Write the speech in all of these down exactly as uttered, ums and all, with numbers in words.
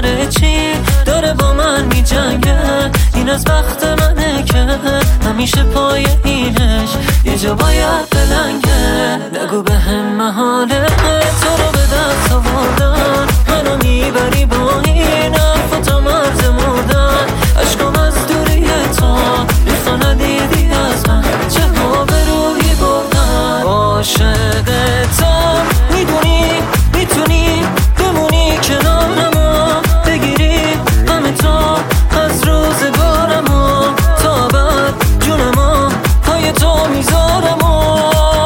بالاخره چی داره با من می جنگه؟ این از بخت منه که همیشه پای اینش یه جا باید بلنگه. نگو به هم محاله تو رو به دست آوردن، منو میبری با این حرف و تا مرز مردن. عشقم از دوری تو ریختا ندیدی از من، چه ها به روحی بردن. عاشق تو میدونی میتونی بمونی کنارمو، بگیری همه تو از روزگارمو، تا بعد جونمو پای تو میذارمو.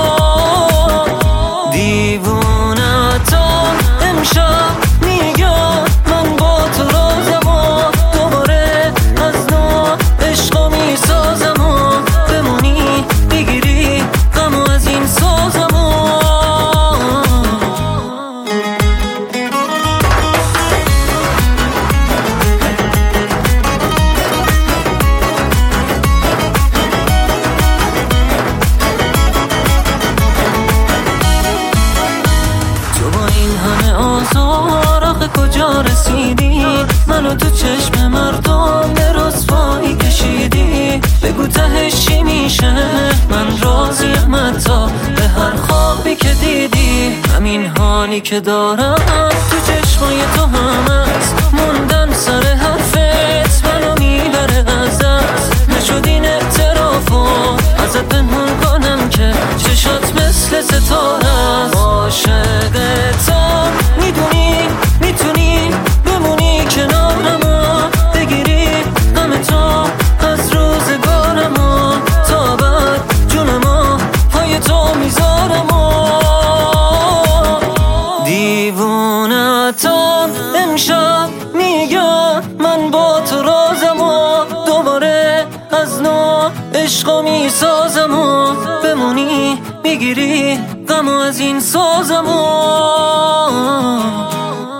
دیوونه تو امشب میگم من با تو رازمو، دوباره از نو عشقو میسازمو، بمونی بگیری غمو از این سازمو. آزار آخه کجا رسیدی؟ منو تو چشم مردم به رسوایی کشیدی. بگو تهش چی میشه؟ من راضیم حتی به هر خوابی که دیدی. همین حالی که دارم تو چشمای تو هم هست، موندن سر حرفت منو میبره از دست. نشد این اعترافو ازت پنهون کنم که چشات مثل ستاره است. عاشق تو میدونی میتونی بمونی کنارمو، بگیری غم تو از روزگارمو، تا بعد جونمو پای تو میذارمو. دیوونه تو امشب میگم من با تو رازمو، دوباره از نو عشقو میسازمو، بمونی میگیری غمو از این سازمو.